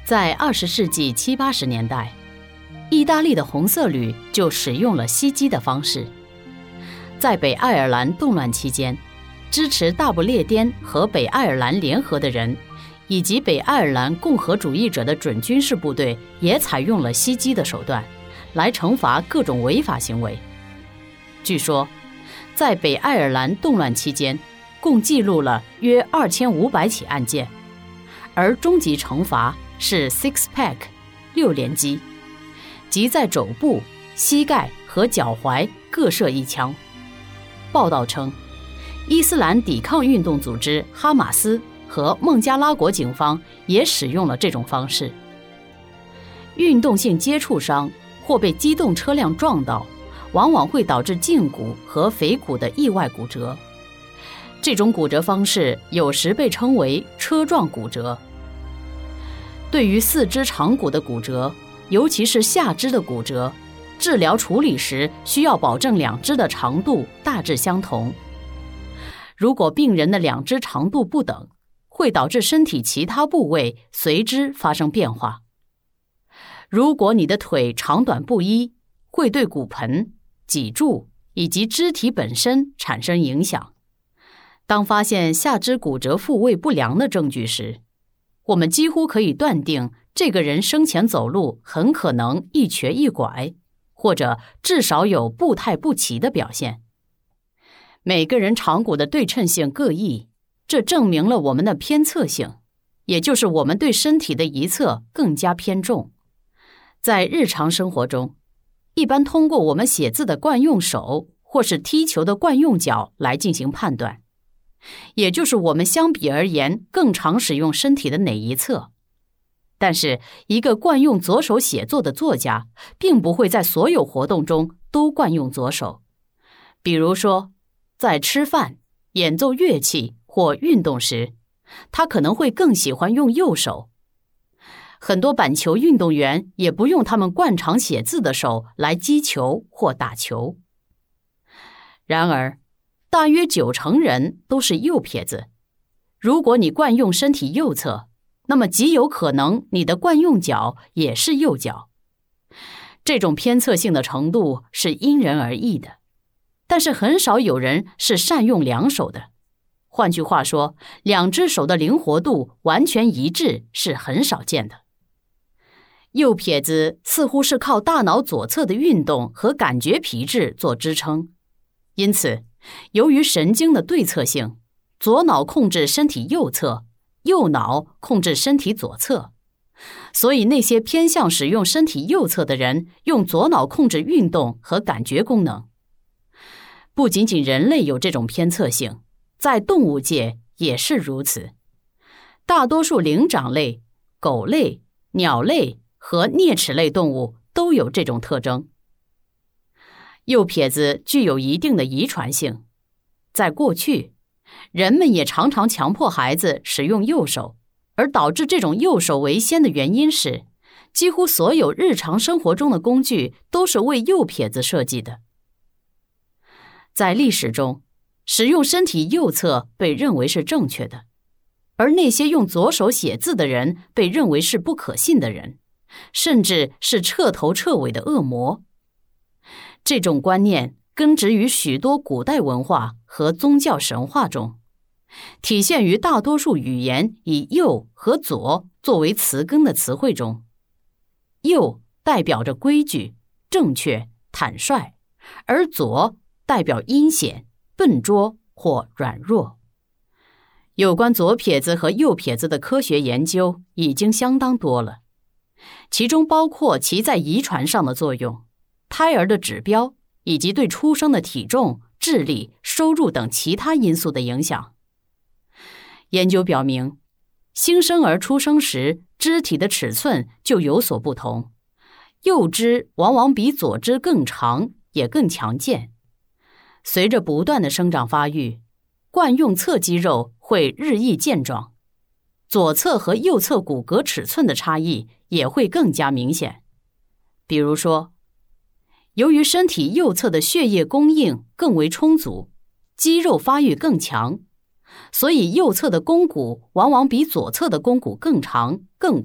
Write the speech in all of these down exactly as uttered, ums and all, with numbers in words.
在二十世纪七八十年代，意大利的红色旅就使用了袭击的方式。在北爱尔兰动乱期间，支持大不列颠和北爱尔兰联合的人，以及北爱尔兰共和主义者的准军事部队也采用了袭击的手段，来惩罚各种违法行为。据说，在北爱尔兰动乱期间，共记录了约二千五百起案件，而终极惩罚是 six pack 六连击，即在肘部、膝盖和脚踝各射一枪。报道称，伊斯兰抵抗运动组织哈马斯和孟加拉国警方也使用了这种方式。运动性接触伤或被机动车辆撞到，往往会导致胫骨和腓骨的意外骨折。这种骨折方式有时被称为车撞骨折。对于四肢长骨的骨折，尤其是下肢的骨折，治疗处理时需要保证两肢的长度大致相同。如果病人的两肢长度不等，会导致身体其他部位随之发生变化。如果你的腿长短不一，会对骨盆、脊柱以及肢体本身产生影响。当发现下肢骨折复位不良的证据时，我们几乎可以断定这个人生前走路很可能一瘸一拐，或者至少有步态不齐的表现。每个人长骨的对称性各异，这证明了我们的偏侧性，也就是我们对身体的一侧更加偏重。在日常生活中，一般通过我们写字的惯用手或是踢球的惯用脚来进行判断，也就是我们相比而言更常使用身体的哪一侧。但是一个惯用左手写作的作家并不会在所有活动中都惯用左手。比如说，在吃饭、演奏乐器或运动时，他可能会更喜欢用右手。很多板球运动员也不用他们惯常写字的手来击球或打球。然而，大约九成人都是右撇子。如果你惯用身体右侧，那么极有可能你的惯用脚也是右脚。这种偏侧性的程度是因人而异的，但是很少有人是善用两手的。换句话说，两只手的灵活度完全一致是很少见的。右撇子似乎是靠大脑左侧的运动和感觉皮质做支撑，因此由于神经的对侧性，左脑控制身体右侧，右脑控制身体左侧，所以那些偏向使用身体右侧的人用左脑控制运动和感觉功能。不仅仅人类有这种偏侧性，在动物界也是如此。大多数灵长类、狗类、鸟类和啮齿类动物都有这种特征。右撇子具有一定的遗传性，在过去，人们也常常强迫孩子使用右手，而导致这种右手为先的原因是，几乎所有日常生活中的工具都是为右撇子设计的。在历史中，使用身体右侧被认为是正确的，而那些用左手写字的人被认为是不可信的人，甚至是彻头彻尾的恶魔。这种观念根植于许多古代文化和宗教神话中，体现于大多数语言以右和左作为词根的词汇中。右代表着规矩、正确、坦率，而左代表阴险、笨拙或软弱。有关左撇子和右撇子的科学研究已经相当多了，其中包括其在遗传上的作用、胎儿的指标，以及对出生的体重、智力、收入等其他因素的影响。研究表明，新生儿出生时肢体的尺寸就有所不同，右肢往往比左肢更长，也更强健。随着不断的生长发育，惯用侧肌肉会日益健壮，左侧和右侧骨骼尺寸的差异也会更加明显。比如说，由于身体右侧的血液供应更为充足，肌肉发育更强，所以右侧的肱骨往往比左侧的肱骨更长、更宽，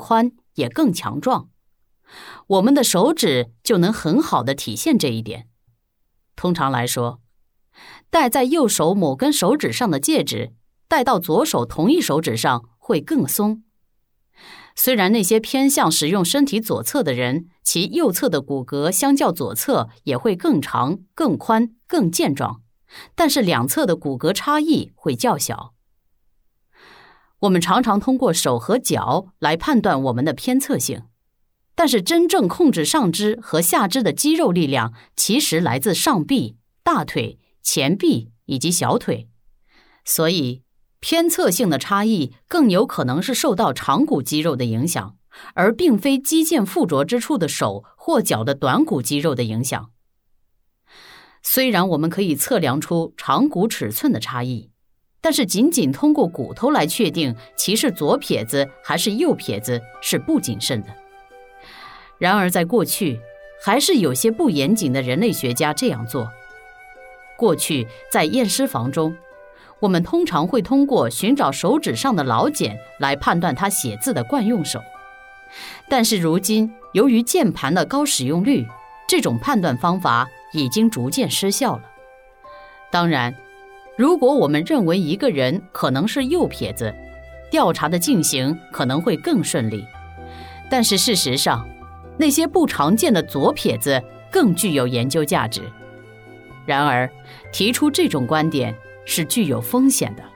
也更强壮。我们的手指就能很好地体现这一点。通常来说，戴在右手某根手指上的戒指，戴到左手同一手指上会更松。虽然那些偏向使用身体左侧的人，其右侧的骨骼相较左侧也会更长、更宽、更健壮，但是两侧的骨骼差异会较小。我们常常通过手和脚来判断我们的偏侧性，但是真正控制上肢和下肢的肌肉力量其实来自上臂、大腿、前臂以及小腿，所以偏侧性的差异更有可能是受到长骨肌肉的影响，而并非肌腱附着之处的手或脚的短骨肌肉的影响。虽然我们可以测量出长骨尺寸的差异，但是仅仅通过骨头来确定其是左撇子还是右撇子是不谨慎的。然而在过去，还是有些不严谨的人类学家这样做。过去在验尸房中，我们通常会通过寻找手指上的老茧来判断他写字的惯用手。但是如今，由于键盘的高使用率，这种判断方法已经逐渐失效了。当然，如果我们认为一个人可能是右撇子，调查的进行可能会更顺利。但是事实上，那些不常见的左撇子更具有研究价值。然而，提出这种观点是具有风险的。